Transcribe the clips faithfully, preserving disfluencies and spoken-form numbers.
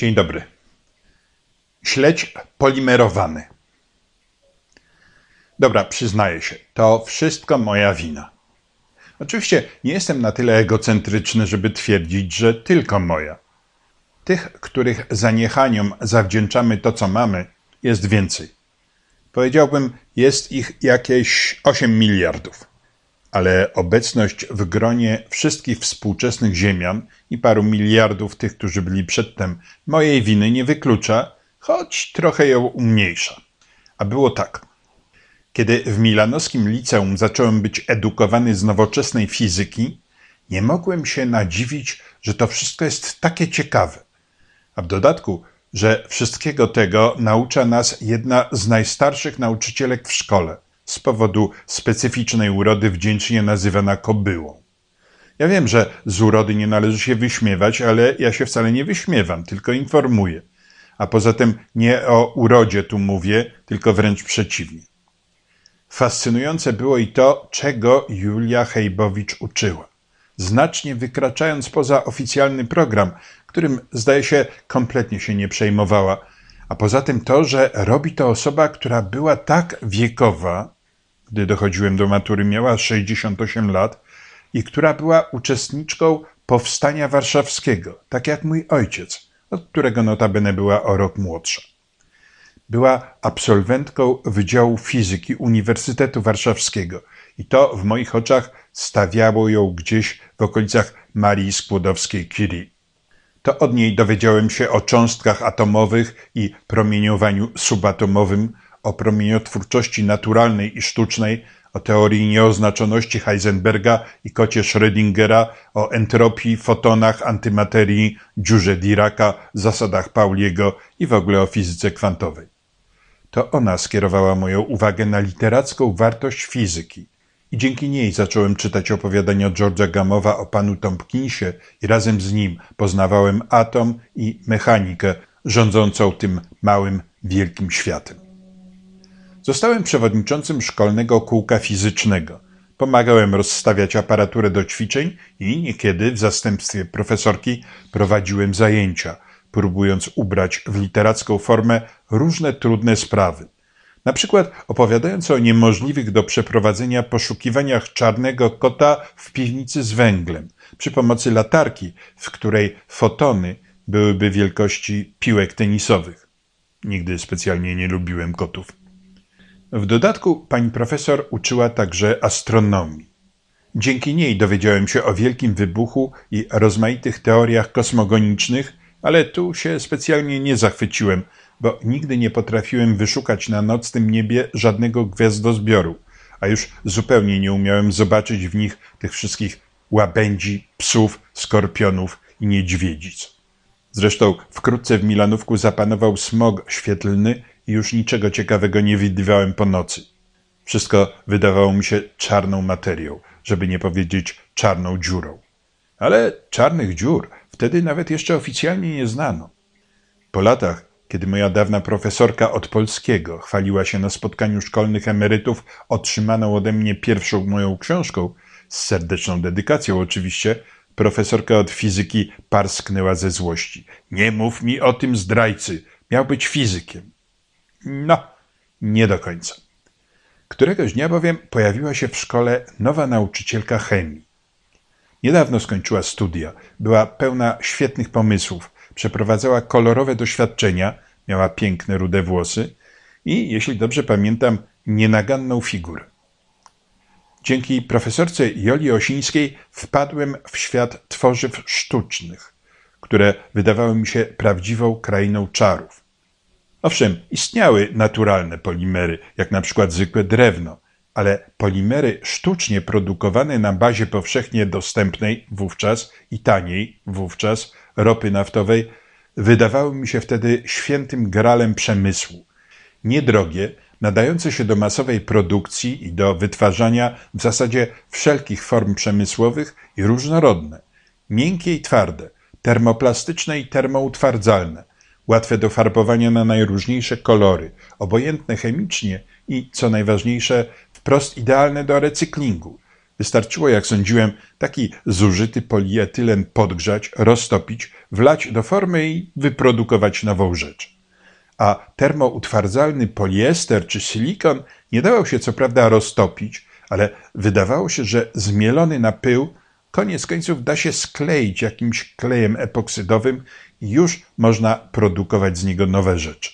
Dzień dobry. Śledź polimerowany. Dobra, przyznaję się, to wszystko moja wina. Oczywiście nie jestem na tyle egocentryczny, żeby twierdzić, że tylko moja. Tych, których zaniechaniom zawdzięczamy to, co mamy, jest więcej. Powiedziałbym, jest ich jakieś osiem miliardów. Ale obecność w gronie wszystkich współczesnych ziemian i paru miliardów tych, którzy byli przedtem, mojej winy nie wyklucza, choć trochę ją umniejsza. A było tak. Kiedy w milanowskim liceum zacząłem być edukowany z nowoczesnej fizyki, nie mogłem się nadziwić, że to wszystko jest takie ciekawe. A w dodatku, że wszystkiego tego naucza nas jedna z najstarszych nauczycielek w szkole, z powodu specyficznej urody wdzięcznie nazywana kobyłą. Ja wiem, że z urody nie należy się wyśmiewać, ale ja się wcale nie wyśmiewam, tylko informuję. A poza tym nie o urodzie tu mówię, tylko wręcz przeciwnie. Fascynujące było i to, czego Julia Hejbowicz uczyła, znacznie wykraczając poza oficjalny program, którym, zdaje się, kompletnie się nie przejmowała, a poza tym to, że robi to osoba, która była tak wiekowa, gdy dochodziłem do matury, miała sześćdziesiąt osiem lat i która była uczestniczką Powstania Warszawskiego, tak jak mój ojciec, od którego notabene była o rok młodsza. Była absolwentką Wydziału Fizyki Uniwersytetu Warszawskiego i to w moich oczach stawiało ją gdzieś w okolicach Marii Skłodowskiej-Curie. To od niej dowiedziałem się o cząstkach atomowych i promieniowaniu subatomowym, o promieniotwórczości naturalnej i sztucznej, o teorii nieoznaczoności Heisenberga i kocie Schrödingera, o entropii, fotonach, antymaterii, dziurze Diraka, zasadach Pauliego i w ogóle o fizyce kwantowej. To ona skierowała moją uwagę na literacką wartość fizyki i dzięki niej zacząłem czytać opowiadania George'a Gamowa o panu Tompkinsie i razem z nim poznawałem atom i mechanikę rządzącą tym małym, wielkim światem. Zostałem przewodniczącym szkolnego kółka fizycznego. Pomagałem rozstawiać aparaturę do ćwiczeń i niekiedy w zastępstwie profesorki prowadziłem zajęcia, próbując ubrać w literacką formę różne trudne sprawy. Na przykład opowiadając o niemożliwych do przeprowadzenia poszukiwaniach czarnego kota w piwnicy z węglem, przy pomocy latarki, w której fotony byłyby wielkości piłek tenisowych. Nigdy specjalnie nie lubiłem kotów. W dodatku pani profesor uczyła także astronomii. Dzięki niej dowiedziałem się o wielkim wybuchu i rozmaitych teoriach kosmogonicznych, ale tu się specjalnie nie zachwyciłem, bo nigdy nie potrafiłem wyszukać na nocnym niebie żadnego gwiazdozbioru, a już zupełnie nie umiałem zobaczyć w nich tych wszystkich łabędzi, psów, skorpionów i niedźwiedzic. Zresztą wkrótce w Milanówku zapanował smog świetlny i już niczego ciekawego nie widywałem po nocy. Wszystko wydawało mi się czarną materią, żeby nie powiedzieć czarną dziurą. Ale czarnych dziur wtedy nawet jeszcze oficjalnie nie znano. Po latach, kiedy moja dawna profesorka od polskiego chwaliła się na spotkaniu szkolnych emerytów otrzymaną ode mnie pierwszą moją książką, z serdeczną dedykacją oczywiście, profesorka od fizyki parsknęła ze złości. Nie mów mi o tym, zdrajcy, miał być fizykiem. No, nie do końca. Któregoś dnia bowiem pojawiła się w szkole nowa nauczycielka chemii. Niedawno skończyła studia, była pełna świetnych pomysłów, przeprowadzała kolorowe doświadczenia, miała piękne rude włosy i, jeśli dobrze pamiętam, nienaganną figurę. Dzięki profesorce Joli Osińskiej wpadłem w świat tworzyw sztucznych, które wydawały mi się prawdziwą krainą czarów. Owszem, istniały naturalne polimery, jak na przykład zwykłe drewno, ale polimery sztucznie produkowane na bazie powszechnie dostępnej wówczas i taniej wówczas ropy naftowej wydawały mi się wtedy świętym gralem przemysłu. Niedrogie, nadające się do masowej produkcji i do wytwarzania w zasadzie wszelkich form przemysłowych i różnorodne, miękkie i twarde, termoplastyczne i termoutwardzalne, łatwe do farbowania na najróżniejsze kolory, obojętne chemicznie i, co najważniejsze, wprost idealne do recyklingu, Wystarczyło, jak sądziłem, taki zużyty polietylen podgrzać, roztopić, wlać do formy i wyprodukować nową rzecz. A termoutwardzalny poliester czy silikon nie dawał się co prawda roztopić, ale wydawało się, że zmielony na pył koniec końców da się skleić jakimś klejem epoksydowym i już można produkować z niego nowe rzeczy.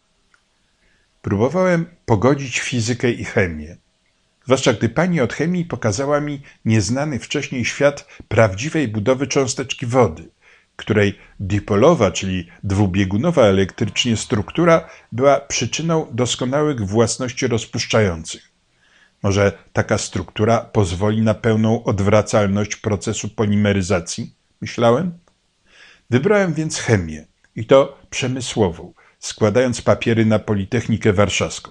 Próbowałem pogodzić fizykę i chemię, zwłaszcza gdy pani od chemii pokazała mi nieznany wcześniej świat prawdziwej budowy cząsteczki wody, której dipolowa, czyli dwubiegunowa elektrycznie struktura była przyczyną doskonałych własności rozpuszczających. Może taka struktura pozwoli na pełną odwracalność procesu polimeryzacji? Myślałem. Wybrałem więc chemię i to przemysłową, składając papiery na Politechnikę Warszawską.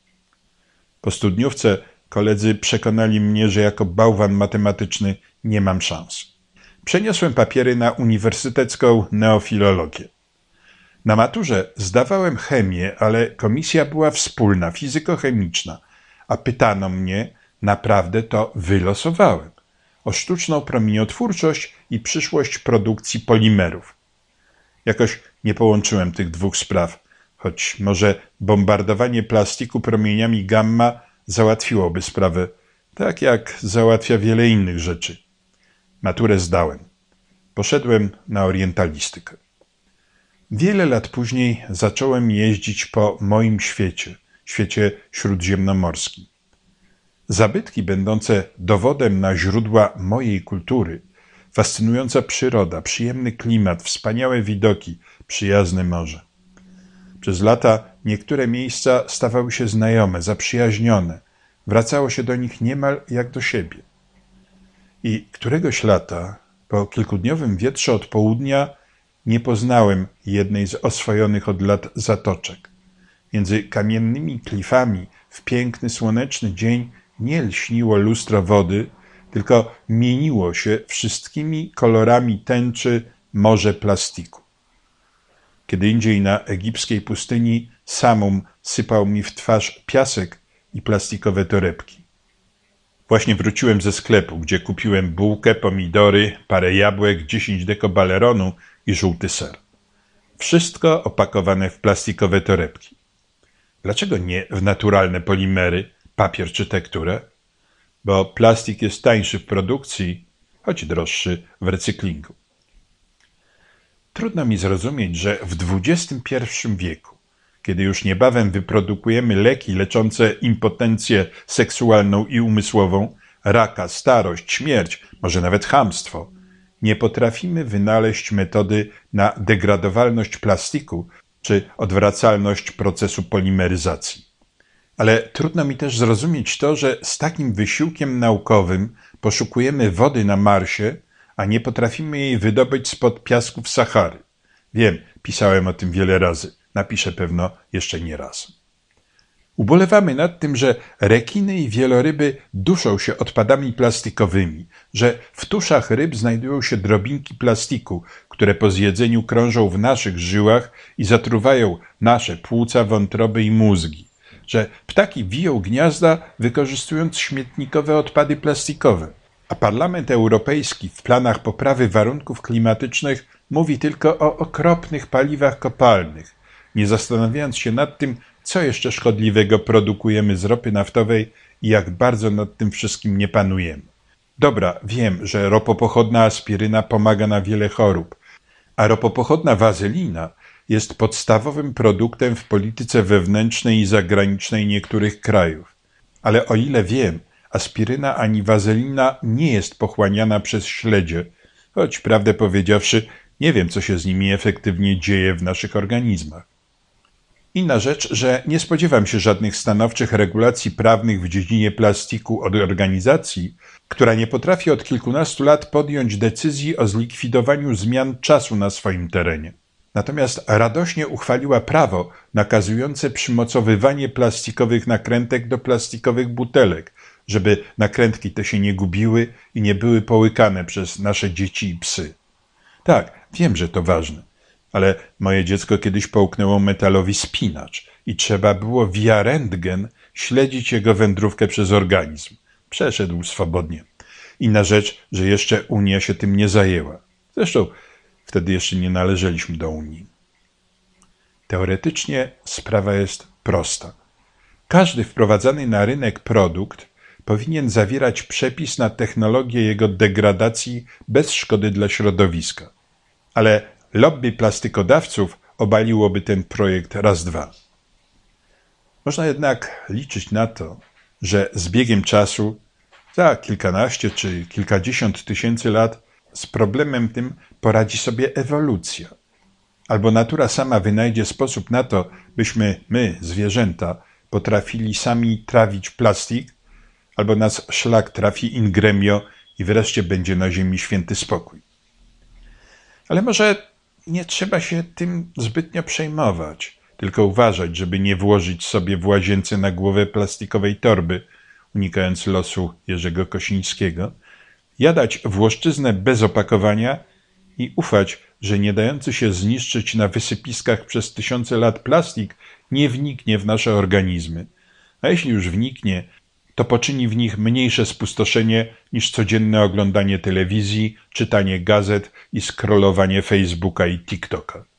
Po studniówce koledzy przekonali mnie, że jako bałwan matematyczny nie mam szans. Przeniosłem papiery na uniwersytecką neofilologię. Na maturze zdawałem chemię, ale komisja była wspólna, fizyko-chemiczna, a pytano mnie, naprawdę to wylosowałem, o sztuczną promieniotwórczość i przyszłość produkcji polimerów. Jakoś nie połączyłem tych dwóch spraw, choć może bombardowanie plastiku promieniami gamma załatwiłoby sprawę, tak jak załatwia wiele innych rzeczy. Maturę zdałem. Poszedłem na orientalistykę. Wiele lat później zacząłem jeździć po moim świecie, świecie śródziemnomorskim. Zabytki będące dowodem na źródła mojej kultury, fascynująca przyroda, przyjemny klimat, wspaniałe widoki, przyjazne morze. Przez lata niektóre miejsca stawały się znajome, zaprzyjaźnione. Wracało się do nich niemal jak do siebie. I któregoś lata, po kilkudniowym wietrze od południa, nie poznałem jednej z oswojonych od lat zatoczek. Między kamiennymi klifami w piękny, słoneczny dzień nie lśniło lustro wody, tylko mieniło się wszystkimi kolorami tęczy morze plastiku. Kiedy indziej na egipskiej pustyni Samum sypał mi w twarz piasek i plastikowe torebki. Właśnie wróciłem ze sklepu, gdzie kupiłem bułkę, pomidory, parę jabłek, dziesięć deko baleronu i żółty ser. Wszystko opakowane w plastikowe torebki. Dlaczego nie w naturalne polimery, papier czy tekturę? Bo plastik jest tańszy w produkcji, choć droższy w recyklingu. Trudno mi zrozumieć, że w dwudziestym pierwszym wieku, kiedy już niebawem wyprodukujemy leki leczące impotencję seksualną i umysłową, raka, starość, śmierć, może nawet chamstwo, nie potrafimy wynaleźć metody na degradowalność plastiku czy odwracalność procesu polimeryzacji. Ale trudno mi też zrozumieć to, że z takim wysiłkiem naukowym poszukujemy wody na Marsie, a nie potrafimy jej wydobyć spod piasków Sahary. Wiem, pisałem o tym wiele razy. Napiszę pewno jeszcze nie raz. Ubolewamy nad tym, że rekiny i wieloryby duszą się odpadami plastikowymi, że w tuszach ryb znajdują się drobinki plastiku, które po zjedzeniu krążą w naszych żyłach i zatruwają nasze płuca, wątroby i mózgi, że ptaki wiją gniazda, wykorzystując śmietnikowe odpady plastikowe, a Parlament Europejski w planach poprawy warunków klimatycznych mówi tylko o okropnych paliwach kopalnych, nie zastanawiając się nad tym, co jeszcze szkodliwego produkujemy z ropy naftowej i jak bardzo nad tym wszystkim nie panujemy. Dobra, wiem, że ropopochodna aspiryna pomaga na wiele chorób, a ropopochodna wazelina jest podstawowym produktem w polityce wewnętrznej i zagranicznej niektórych krajów. Ale o ile wiem, aspiryna ani wazelina nie jest pochłaniana przez śledzie, choć prawdę powiedziawszy, nie wiem, co się z nimi efektywnie dzieje w naszych organizmach. Inna rzecz, że nie spodziewam się żadnych stanowczych regulacji prawnych w dziedzinie plastiku od organizacji, która nie potrafi od kilkunastu lat podjąć decyzji o zlikwidowaniu zmian czasu na swoim terenie. Natomiast radośnie uchwaliła prawo nakazujące przymocowywanie plastikowych nakrętek do plastikowych butelek, żeby nakrętki te się nie gubiły i nie były połykane przez nasze dzieci i psy. Tak, wiem, że to ważne. Ale moje dziecko kiedyś połknęło metalowi spinacz i trzeba było via rentgen śledzić jego wędrówkę przez organizm. Przeszedł swobodnie. Inna rzecz, że jeszcze Unia się tym nie zajęła. Zresztą wtedy jeszcze nie należeliśmy do Unii. Teoretycznie sprawa jest prosta. Każdy wprowadzany na rynek produkt powinien zawierać przepis na technologię jego degradacji bez szkody dla środowiska. Ale lobby plastykodawców obaliłoby ten projekt raz dwa. Można jednak liczyć na to, że z biegiem czasu, za kilkanaście czy kilkadziesiąt tysięcy lat, z problemem tym poradzi sobie ewolucja. Albo natura sama wynajdzie sposób na to, byśmy my, zwierzęta, potrafili sami trawić plastik, albo nas szlak trafi in gremio i wreszcie będzie na ziemi święty spokój. Ale może nie trzeba się tym zbytnio przejmować, tylko uważać, żeby nie włożyć sobie w łazience na głowę plastikowej torby, unikając losu Jerzego Kosińskiego, jadać włoszczyznę bez opakowania i ufać, że nie dający się zniszczyć na wysypiskach przez tysiące lat plastik nie wniknie w nasze organizmy. A jeśli już wniknie, to poczyni w nich mniejsze spustoszenie niż codzienne oglądanie telewizji, czytanie gazet i scrollowanie Facebooka i TikToka.